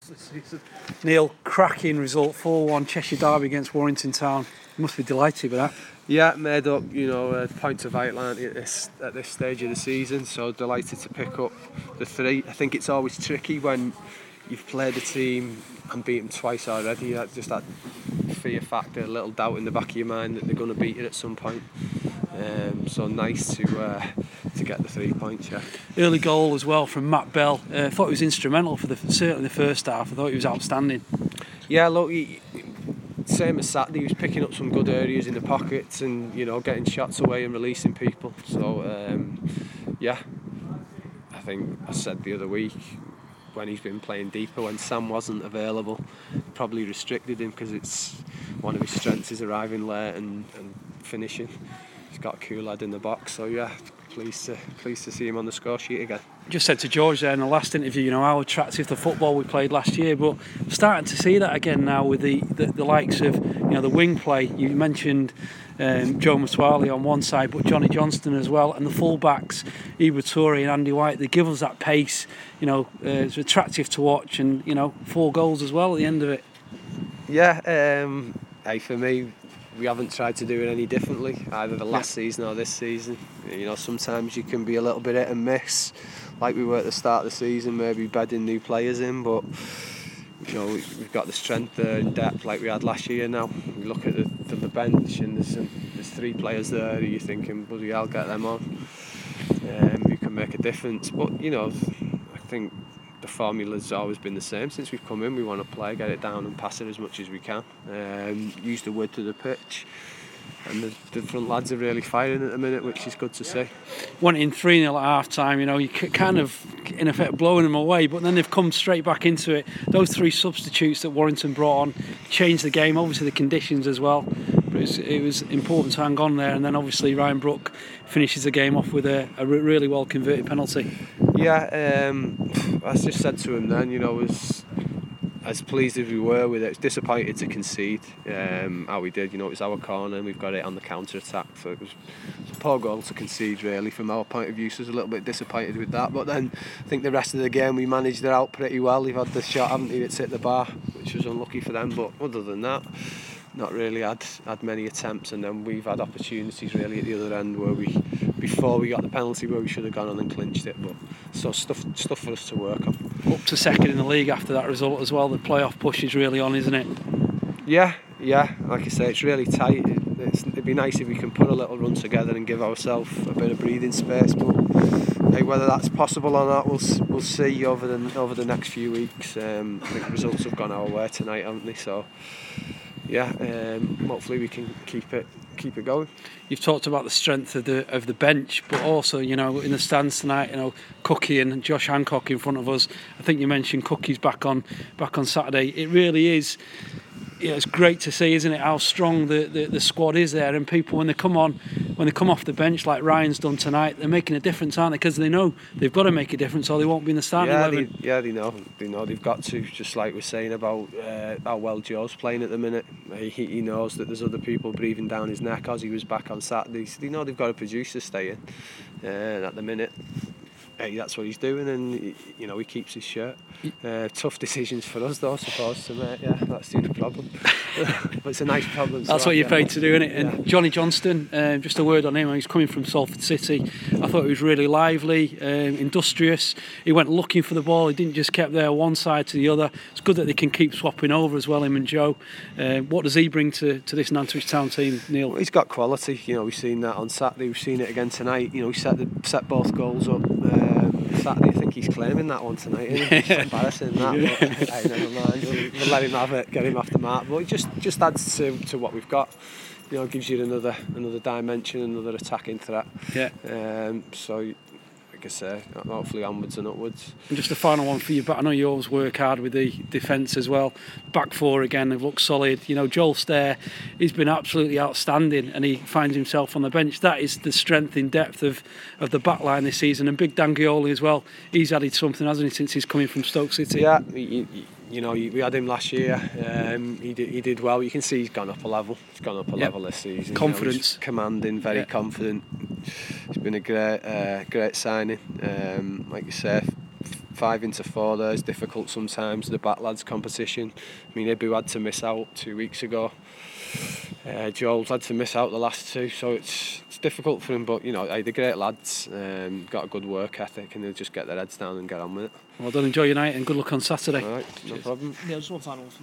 Neil, cracking result, 4-1 Cheshire Derby against Warrington Town. You must be delighted with that. Yeah, made up, point of outline at this stage of the season, so delighted to pick up the 3. I think it's always tricky when you've played a team and beat them twice already. Just that fear factor, a little doubt in the back of your mind that they're going to beat you at some point. So nice to get the 3 points. Yeah. Early goal as well from Matt Bell. I thought he was instrumental for certainly the first half. I thought he was outstanding. Yeah, look, same as Saturday, he was picking up some good areas in the pockets and getting shots away and releasing people. So I think I said the other week when he's been playing deeper, when Sam wasn't available, probably restricted him because it's one of his strengths is arriving late and finishing. He's got a cool lad in the box, so yeah, pleased to see him on the score sheet again. Just said to George there in the last interview, how attractive the football we played last year, but starting to see that again now with the likes of the wing play. You mentioned Joe Matwali on one side, but Johnny Johnston as well, and the full-backs, Ibra and Andy White, they give us that pace. It's attractive to watch, and 4 goals as well at the end of it. Yeah, for me, we haven't tried to do it any differently, either the last season or this season. Sometimes you can be a little bit hit and miss, like we were at the start of the season, maybe bedding new players in, but we've got the strength there in depth like we had last year now. You look at the bench and there's 3 players there who you're thinking, bloody hell, get them on. Who can make a difference. But, I think the formula's always been the same since we've come in. We want to play, get it down and pass it as much as we can. Use the width of the pitch. And the front lads are really firing at the minute, which is good to see. Went in 3-0 at half time, you kind of in effect blowing them away, but then they've come straight back into it. Those 3 substitutes that Warrington brought on changed the game, obviously the conditions as well. But it was important to hang on there, and then obviously Ryan Brook finishes the game off with a really well converted penalty. Yeah, I just said to him then, as pleased as we were with it, it's disappointed to concede how we did. It was our corner and we've got it on the counter-attack, so it was a poor goal to concede really from our point of view, so I was a little bit disappointed with that. But then I think the rest of the game we managed it out pretty well. They've had the shot, haven't they, that's hit the bar, which was unlucky for them, but other than that, not really had many attempts, and then we've had opportunities really at the other end where before we got the penalty where we should have gone on and clinched it, but so stuff for us to work on. Up to second in the league after that result as well. The playoff push is really on, isn't it? Yeah, like I say, it's really tight. It'd be nice if we can put a little run together and give ourselves a bit of breathing space, but whether that's possible or not, we'll see over the next few weeks. The results have gone our way tonight, haven't they? So yeah, hopefully we can keep it going. You've talked about the strength of the bench, but also in the stands tonight, Cookie and Josh Hancock in front of us. I think you mentioned Cookie's back on Saturday. It really is. It's great to see, isn't it, how strong the squad is there, and people when they come off the bench like Ryan's done tonight, they're making a difference, aren't they? Because they know they've got to make a difference or they won't be in the starting 11. They know they've got to, just like we're saying about how well Joe's playing at the minute. He knows that there's other people breathing down his neck as he was back on Saturday, so they know they've got a producer staying, and at the minute that's what he's doing, and he keeps his shirt. Tough decisions for us though, I suppose, to make. Yeah, that's the only problem. But it's a nice problem. That's what you're paid to do, isn't it? And Johnny Johnston, just a word on him. He's coming from Salford City. I thought he was really lively, industrious. He went looking for the ball. He didn't just keep there one side to the other. It's good that they can keep swapping over as well, him and Joe. What does he bring to this Nantwich Town team, Neil? Well, he's got quality. We've seen that on Saturday. We've seen it again tonight. He set both goals up. Saturday, I think he's claiming that one tonight. It's embarrassing that, but hey, never mind. We'll let him have it, get him off the mark. But it just adds to what we've got. Gives you another dimension, another attacking threat. Yeah. So, like I say, hopefully onwards and upwards. And just a final one for you, but I know you always work hard with the defence as well. Back 4 again, they've looked solid. Joel Stair, he's been absolutely outstanding, and he finds himself on the bench. That is the strength in depth of the back line this season. And Big Dan Gioli as well. He's added something, hasn't he, since he's coming from Stoke City? Yeah, we had him last year. He did well. You can see he's gone up a level. He's gone up a level this season. Confidence, commanding, very confident. It's been a great signing. Like you say, 5 into 4 there is difficult sometimes. The back lads competition. I mean, Ibu had to miss out 2 weeks ago. Joel's had to miss out the last 2, so it's difficult for him. But you know, they're great lads. Got a good work ethic, and they'll just get their heads down and get on with it. Well done, enjoy your night, and good luck on Saturday. All right, no problem. Yeah, just one final.